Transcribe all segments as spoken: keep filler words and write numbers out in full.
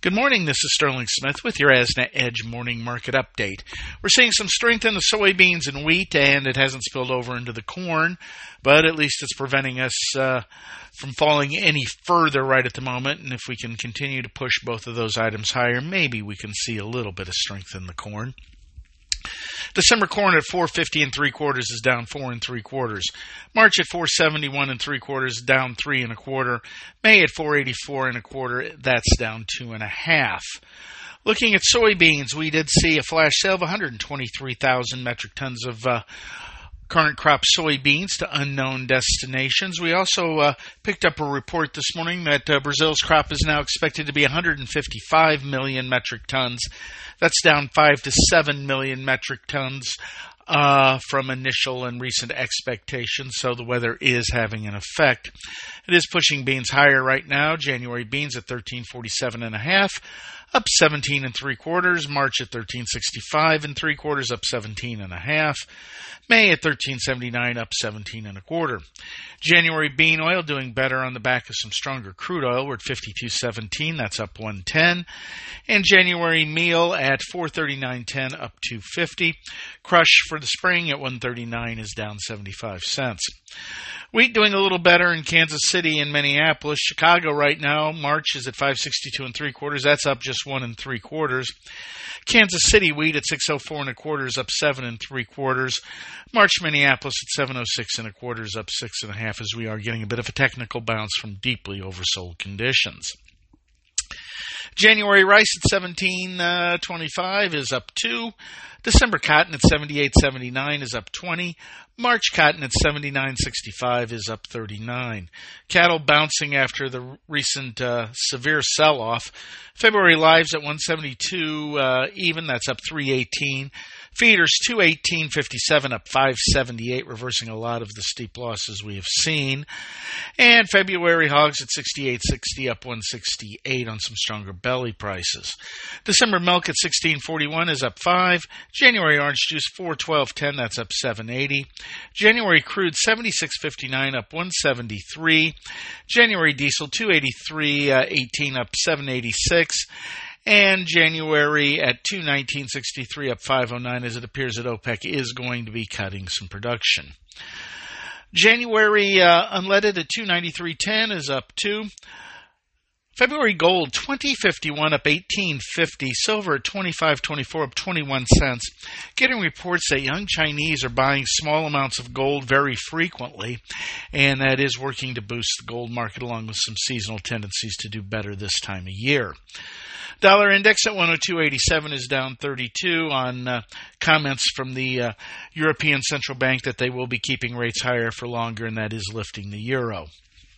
Good morning, this is Sterling Smith with your Asna Edge Morning Market Update. We're seeing some strength in the soybeans and wheat, and it hasn't spilled over into the corn, but at least it's preventing us uh, from falling any further right at the moment, and if we can continue to push both of those items higher, maybe we can see a little bit of strength in the corn. December corn at four fifty and three quarters is down four and three quarters. March at four seventy-one and three quarters, down three and a quarter. May at four eighty-four and a quarter, that's down two and a half. Looking at soybeans, we did see a flash sale of one hundred twenty-three thousand metric tons of uh, current crop soybeans to unknown destinations. We also uh, picked up a report this morning that uh, Brazil's crop is now expected to be one hundred fifty-five million metric tons. That's down five to seven million metric tons uh, from initial and recent expectations, so the weather is having an effect. It is pushing beans higher right now. January beans at thirteen forty-seven and a half, up seventeen and three quarters. March at thirteen sixty-five and three quarters, up seventeen and a half. May at thirteen seventy-nine, up seventeen and a quarter. January bean oil doing better on the back of some stronger crude oil. We're at fifty-two seventeen, that's up one ten. And January meal at four thirty-nine ten, up two fifty. Crush for the spring at one thirty-nine is down seventy-five cents. Wheat doing a little better in Kansas City and Minneapolis. Chicago right now, March is at five sixty-two and three quarters. That's up just one and three quarters. Kansas City wheat at six oh four and a quarter is up seven and three quarters. March Minneapolis at seven oh six and a quarter is up six and a half, as we are getting a bit of a technical bounce from deeply oversold conditions. January rice at seventeen twenty-five is up two. December cotton at seventy-eight seventy-nine is up twenty. March cotton at seventy-nine sixty-five is up thirty-nine. Cattle bouncing after the recent uh, severe sell-off. February lives at one seventy-two uh, even, that's up three eighteen. Feeders two eighteen fifty-seven, up five seventy-eight, reversing a lot of the steep losses we have seen. And February hogs at sixty-eight sixty, up one sixty-eight on some stronger belly prices. December milk at sixteen forty-one is up five. January orange juice four twelve ten, that's up seven eighty. January crude seventy-six fifty-nine, up one seventy-three. January diesel two eighty-three eighteen, up seven eighty-six. And January at two nineteen sixty-three, up five oh nine, as it appears that OPEC is going to be cutting some production. January uh, unleaded at two ninety-three ten is up two. February gold twenty fifty-one, up eighteen fifty. Silver at twenty-five twenty-four, up twenty-one cents. Getting reports that young Chinese are buying small amounts of gold very frequently, and that is working to boost the gold market along with some seasonal tendencies to do better this time of year. Dollar index at one oh two eighty-seven is down thirty-two on uh, comments from the uh, European Central Bank that they will be keeping rates higher for longer, and that is lifting the euro.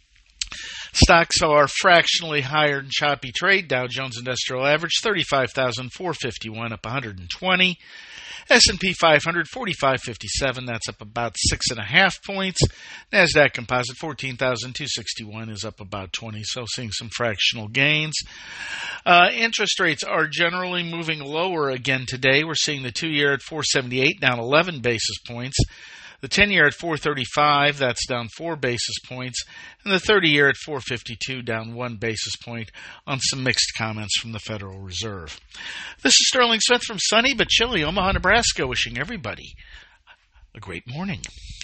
Stocks are fractionally higher in choppy trade. Dow Jones Industrial Average thirty-five thousand four hundred fifty-one, up one hundred twenty. S and P five hundred forty-five fifty-seven, that's up about six and a half points. Nasdaq Composite fourteen thousand two hundred sixty-one is up about twenty, so seeing some fractional gains. Uh, interest rates are generally moving lower again today. We're seeing the two-year at four seventy-eight, down eleven basis points. The ten-year at four thirty-five, that's down four basis points. And the thirty-year at four fifty-two, down one basis point on some mixed comments from the Federal Reserve. This is Sterling Smith from sunny but chilly Omaha, Nebraska, wishing everybody a great morning.